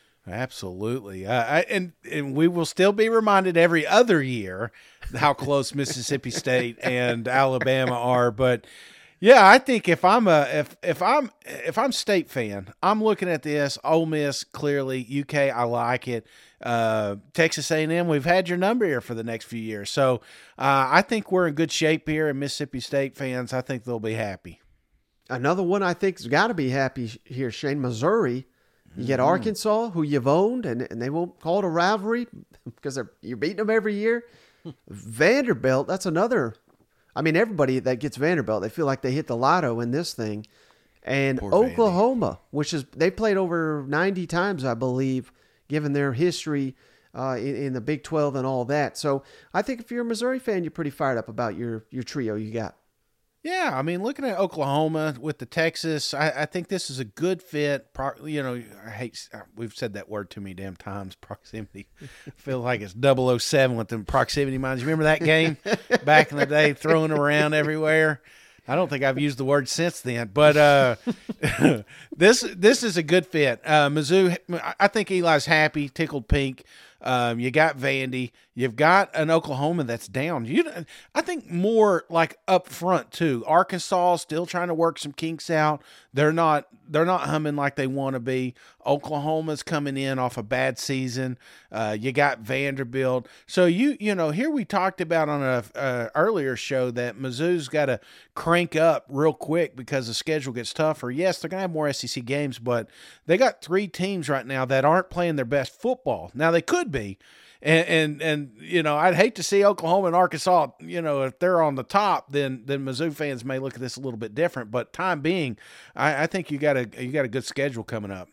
Absolutely. Uh, I, and, and we will still be reminded every other year how close Mississippi State and Alabama are. But yeah, I think if I'm a if if I'm if I'm State fan, I'm looking at this. Ole Miss, clearly. U K, I like it. Uh, Texas A and M, we've had your number here for the next few years. So uh, I think we're in good shape here, and Mississippi State fans, I think they'll be happy. Another one I think has got to be happy here, Shane. Missouri. You get Arkansas, who you've owned, and, and they won't call it a rivalry because they're, you're beating them every year. Vanderbilt, that's another. I mean, everybody that gets Vanderbilt, they feel like they hit the lotto in this thing. And Poor Oklahoma, Vandy. Which is they played over ninety times, I believe, given their history uh, in, in the Big twelve and all that. So I think if you're a Missouri fan, you're pretty fired up about your, your trio you got. Yeah, I mean, looking at Oklahoma with the Texas, I, I think this is a good fit. Pro, you know, I hate we've said that word too many damn times. Proximity, I feel like it's double oh seven with them proximity mines. You remember that game back in the day, throwing around everywhere? I don't think I've used the word since then, but uh, this this is a good fit. Uh, Mizzou, I think Eli's happy, tickled pink. Um, you got Vandy. You've got an Oklahoma that's down. You, I think more like up front too. Arkansas still trying to work some kinks out. They're not. They're not humming like they want to be. Oklahoma's coming in off a bad season. Uh, you got Vanderbilt. So you you know here we talked about on a, a earlier show that Mizzou's got to crank up real quick because the schedule gets tougher. Yes, they're gonna have more S E C games, but they got three teams right now that aren't playing their best football. Now they could be. And, and and you know, I'd hate to see Oklahoma and Arkansas, you know, if they're on the top, then then Mizzou fans may look at this a little bit different. But time being, I, I think you got a you got a good schedule coming up.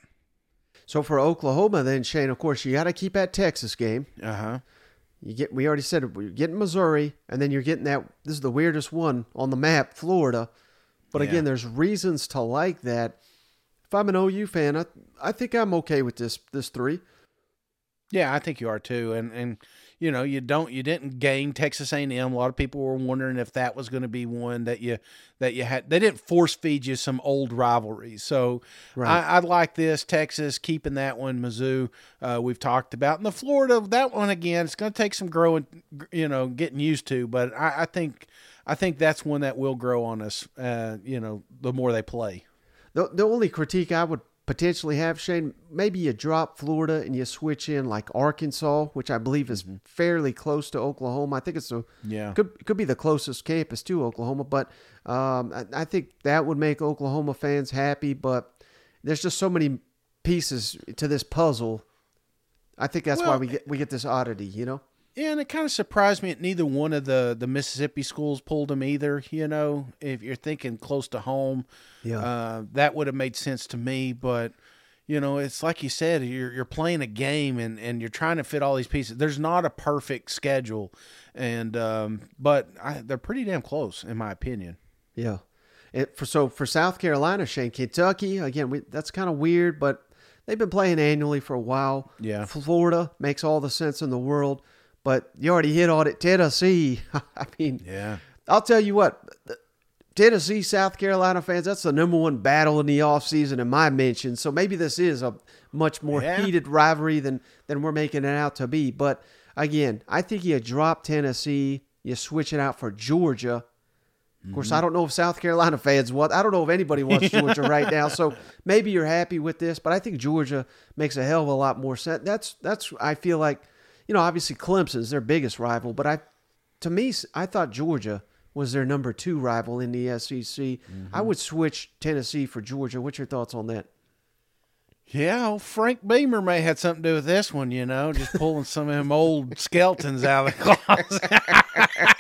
So for Oklahoma, then Shane, of course, you got to keep that Texas game. Uh huh. You get. We already said it, you're getting Missouri, and then you're getting that. This is the weirdest one on the map, Florida. But Yeah. again, there's reasons to like that. If I'm an O U fan, I I think I'm okay with this this three. Yeah, I think you are too. And and you know, you don't you didn't gain Texas A and M. A lot of people were wondering if that was going to be one that you that you had. They didn't force feed you some old rivalries. So Right. I, I like this Texas keeping that one. Mizzou, uh, we've talked about, and the Florida that one again. It's going to take some growing, you know, getting used to. But I, I think I think that's one that will grow on us. Uh, you know, the more they play. The the only critique I would potentially have, Shane, maybe you drop Florida and you switch in like Arkansas, which I believe is fairly close to Oklahoma. I think it's a Yeah. could could be the closest campus to Oklahoma, but um, I, I think that would make Oklahoma fans happy. But there's just so many pieces to this puzzle. I think that's why Well, we get we get this oddity, you know. Yeah, and it kind of surprised me that neither one of the, the Mississippi schools pulled them either. You know, if you're thinking close to home, Yeah. uh, that would have made sense to me. But, you know, it's like you said, you're you're playing a game and, and you're trying to fit all these pieces. There's not a perfect schedule, and um, but I, they're pretty damn close, in my opinion. Yeah. It, for so for South Carolina, Shane, Kentucky again, we, that's kind of weird, but they've been playing annually for a while. Yeah. Florida makes all the sense in the world. But you already hit on it. Tennessee, I mean, Yeah. I'll tell you what, Tennessee, South Carolina fans, that's the number one battle in the offseason in my mention. So maybe this is a much more Yeah. heated rivalry than, than we're making it out to be. But again, I think you drop Tennessee, you switch it out for Georgia. Of course, I don't know if South Carolina fans want, I don't know if anybody wants Georgia right now. So maybe you're happy with this, but I think Georgia makes a hell of a lot more sense. That's, that's, I feel like, you know, obviously Clemson's their biggest rival, but I, to me, I thought Georgia was their number two rival in the S E C. Mm-hmm. I would switch Tennessee for Georgia. What's your thoughts on that? Yeah, old Frank Beamer may have had something to do with this one, you know, just pulling some of them old skeletons out of the closet.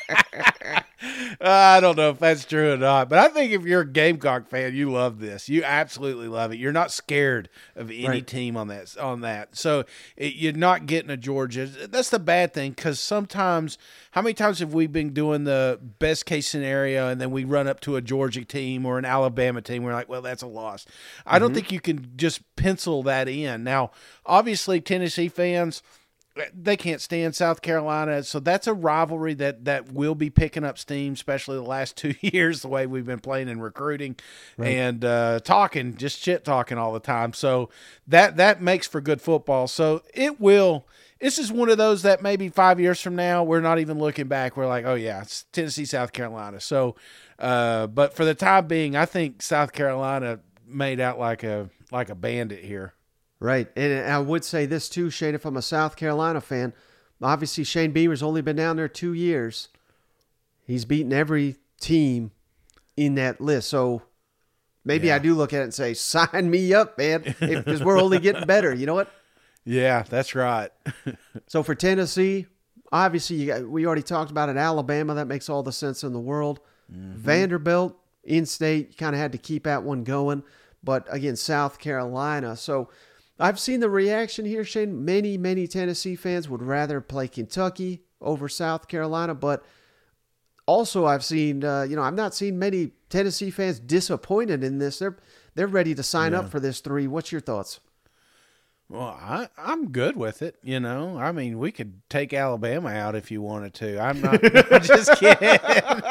I don't know if that's true or not, but I think if you're a Gamecock fan, you love this. You absolutely love it. You're not scared of any Right. team on that. On that, so it, you're not getting a Georgia. That's the bad thing, because sometimes, how many times have we been doing the best case scenario, and then we run up to a Georgia team or an Alabama team? We're like, well, that's a loss. I Mm-hmm. don't think you can just pencil that in. Now, obviously, Tennessee fans, they can't stand South Carolina, so that's a rivalry that that will be picking up steam, especially the last two years, the way we've been playing and recruiting and uh, talking, just shit talking all the time. So that that makes for good football. So it will. This is one of those that maybe five years from now, we're not even looking back. We're like, oh yeah, it's Tennessee, South Carolina. So, uh, but for the time being, I think South Carolina made out like a like a bandit here. Right. And I would say this too, Shane, if I'm a South Carolina fan, obviously Shane Beamer's only been down there two years. He's beaten every team in that list. So maybe Yeah. I do look at it and say, sign me up, man, because we're only getting better. You know what? Yeah, that's right. So for Tennessee, obviously you got, we already talked about it. Alabama, that makes all the sense in the world. Vanderbilt, in-state, you kind of had to keep that one going. But again, South Carolina. So I've seen the reaction here, Shane. Many, many Tennessee fans would rather play Kentucky over South Carolina. But also I've seen, uh, you know, I've not seen many Tennessee fans disappointed in this. They're they're ready to sign Yeah. up for this three. What's your thoughts? Well, I, I'm good with it. You know, I mean, we could take Alabama out if you wanted to. I'm not I'm just kidding.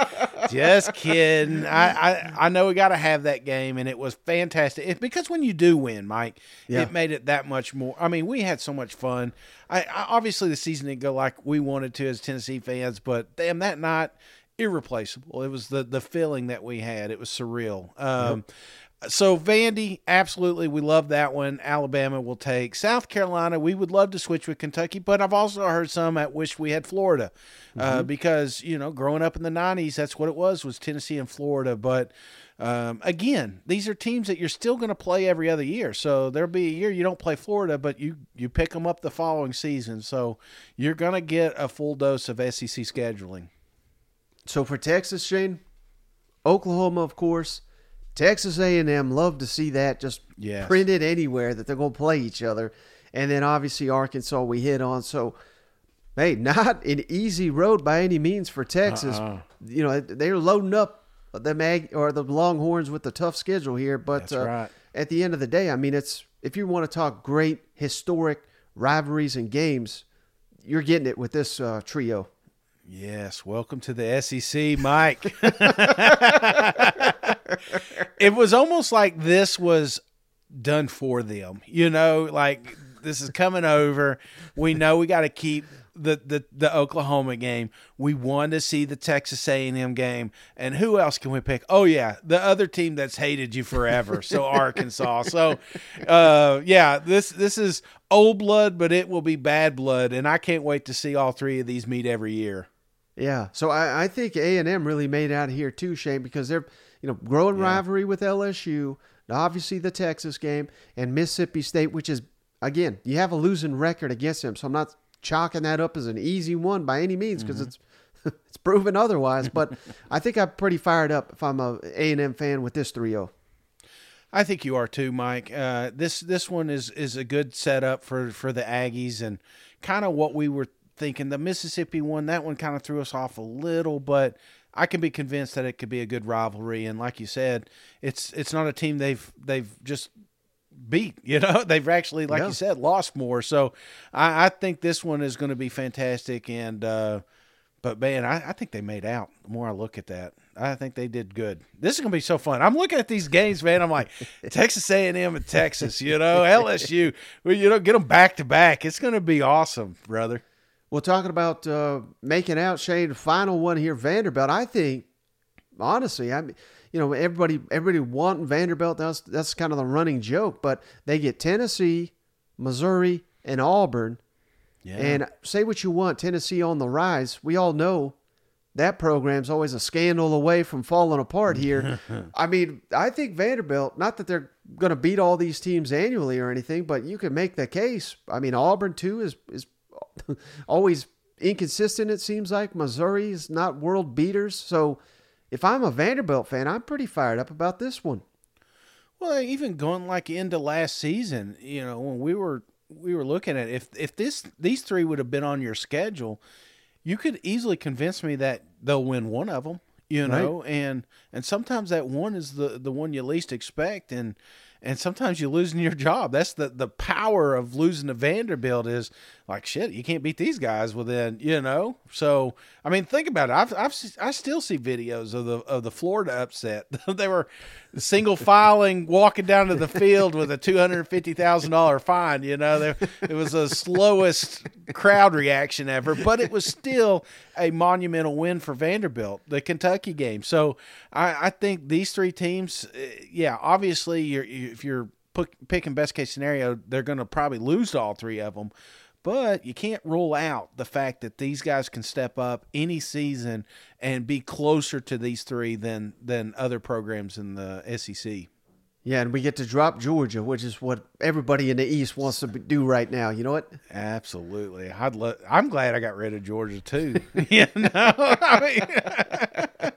Just kidding. I, I, I know we got to have that game, and it was fantastic. It, because when you do win, Mike, Yeah. it made it that much more. I mean, we had so much fun. I, I obviously the season didn't go like we wanted to as Tennessee fans, but damn, that night, irreplaceable. It was the the feeling that we had. It was surreal. Um, yep. So, Vandy, absolutely, we love that one. Alabama will take. South Carolina, we would love to switch with Kentucky, but I've also heard some that wish we had Florida mm-hmm. uh, because, you know, growing up in the nineties, that's what it was, was Tennessee and Florida. But, um, again, these are teams that you're still going to play every other year. So, there'll be a year you don't play Florida, but you, you pick them up the following season. So, you're going to get a full dose of S E C scheduling. So, for Texas, Shane, Oklahoma, of course, Texas A and M, love to see that just yes. printed anywhere that they're going to play each other. And then obviously Arkansas we hit on. So, hey, not an easy road by any means for Texas. Uh-uh. You know, they're loading up the Mag or the Longhorns with the tough schedule here. But That's uh, right. at the end of the day, I mean, it's if you want to talk great historic rivalries and games, you're getting it with this uh, trio. Yes, welcome to the S E C, Mike. It was almost like this was done for them. You know, like this is coming over. We know we got to keep the, the, the Oklahoma game. We want to see the Texas A and M game. And who else can we pick? Oh, yeah, the other team that's hated you forever, so Arkansas. So, uh, yeah, this this is old blood, but it will be bad blood. And I can't wait to see all three of these meet every year. Yeah, so I, I think A and M really made out here too, Shane, because they're, you know, growing Yeah. rivalry with L S U, obviously the Texas game, and Mississippi State, which is, again, you have a losing record against them, so I'm not chalking that up as an easy one by any means because mm-hmm. it's it's proven otherwise, but I think I'm pretty fired up if I'm a A and M fan with this three oh. I think you are too, Mike. Uh, this this one is, is a good setup for, for the Aggies and kind of what we were thinking. The Mississippi one, that one kind of threw us off a little, but I can be convinced that it could be a good rivalry. And like you said, it's it's not a team they've they've just beat. You know, they've actually, like yeah. you said, lost more. So I, I think this one is going to be fantastic. And uh, but man, I, I think they made out. The more I look at that, I think they did good. This is going to be so fun. I'm looking at these games, man. I'm like, Texas A and M and Texas. You know, L S U. Well, you know, get them back to back. It's going to be awesome, brother. Well, talking about uh, making out, Shane, final one here, Vanderbilt. I think, honestly, I mean, you know, everybody, everybody wanting Vanderbilt. That's that's kind of the running joke. But they get Tennessee, Missouri, and Auburn. Yeah. And say what you want, Tennessee on the rise. We all know that program's always a scandal away from falling apart here. I mean, I think Vanderbilt. Not that they're going to beat all these teams annually or anything, but you can make the case. I mean, Auburn too is is. always inconsistent, it seems like. Missouri is not world beaters. So if I'm a Vanderbilt fan, I'm pretty fired up about this one. Well, even going like into last season, you know, when we were we were looking at it, if if this these three would have been on your schedule, you could easily convince me that they'll win one of them, you know, right. and and sometimes that one is the the one you least expect, and And sometimes you're losing your job. That's the, the power of losing to Vanderbilt is like, shit, you can't beat these guys within, you know? So, I mean, think about it. I've, I've, I still see videos of the, of the Florida upset. They were single filing, walking down to the field with a two hundred fifty thousand dollars fine. You know, they, it was the slowest crowd reaction ever, but it was still a monumental win for Vanderbilt, the Kentucky game. So I, I think these three teams, yeah, obviously you're, if you're picking best case scenario, they're going to probably lose to all three of them. But you can't rule out the fact that these guys can step up any season and be closer to these three than than other programs in the S E C. Yeah, and we get to drop Georgia, which is what everybody in the East wants to do right now. You know what? Absolutely. I'd lo- I'm glad I got rid of Georgia too. You know, I mean.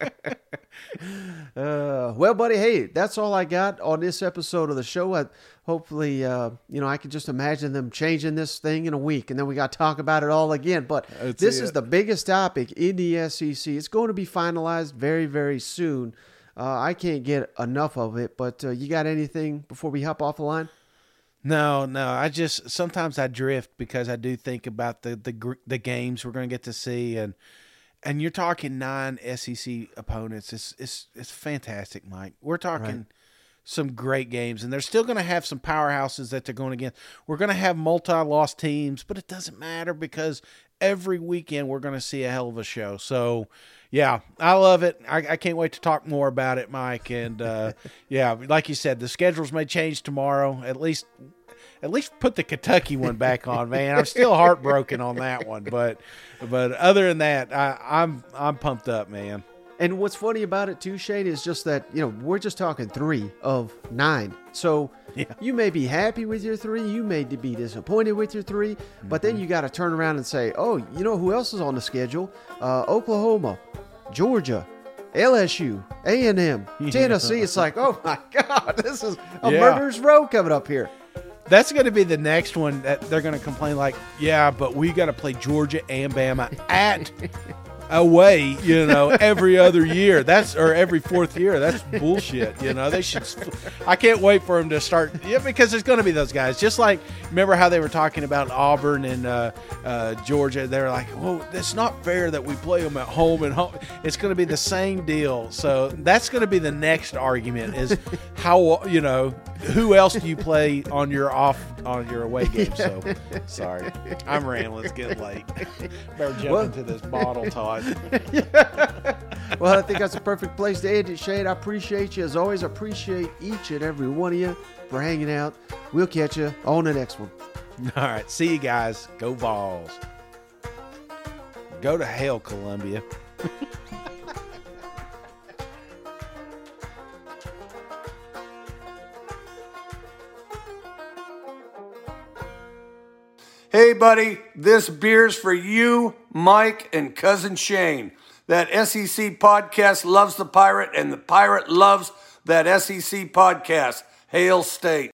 Uh, well, buddy, hey, that's all I got on this episode of the show. I, hopefully, uh, you know, I can just imagine them changing this thing in a week, and then we got to talk about it all again. But That's this it. is the biggest topic in the S E C. It's going to be finalized very, very soon. Uh, I can't get enough of it. But uh, you got anything before we hop off the line? No, no. I just sometimes I drift because I do think about the the the games we're going to get to see, and and you're talking nine S E C opponents. It's it's it's fantastic, Mike. We're talking right. some great games, and they're still going to have some powerhouses that they're going against. We're going to have multi-loss teams, but it doesn't matter because every weekend we're going to see a hell of a show. So, yeah, I love it. I, I can't wait to talk more about it, Mike. And, uh, yeah, like you said, the schedules may change tomorrow. At least at least put the Kentucky one back on, man. I'm still heartbroken on that one. But but other than that, I, I'm I'm pumped up, man. And what's funny about it, too, Shane, is just that, you know, we're just talking three of nine. So yeah. you may be happy with your three. You may be disappointed with your three. Mm-hmm. But then you got to turn around and say, oh, you know who else is on the schedule? Uh, Oklahoma, Georgia, L S U, A and M, Tennessee. Yeah. It's like, oh, my God, this is a yeah. murderer's row coming up here. That's going to be the next one that they're going to complain like, yeah, but we got to play Georgia and Bama at away, you know, every other year. That's or every fourth year. That's bullshit. You know, they should. I can't wait for them to start. Yeah, because there's going to be those guys. Just like remember how they were talking about Auburn and uh, uh, Georgia. They're like, well, it's not fair that we play them at home and home. It's going to be the same deal. So that's going to be the next argument: is how you know who else do you play on your off on your away game? So sorry, I'm rambling. It's getting late. Better jump well, into this bottle talk. Yeah. Well, I think that's a perfect place to end it, Shane. I appreciate you. As always, I appreciate each and every one of you for hanging out. We'll catch you on the next one. All right. See you guys. Go Vols. Go to hell, Columbia. Hey, buddy, this beer's for you, Mike, and Cousin Shane. That S E C podcast loves the Pirate, and the Pirate loves that S E C podcast. Hail State.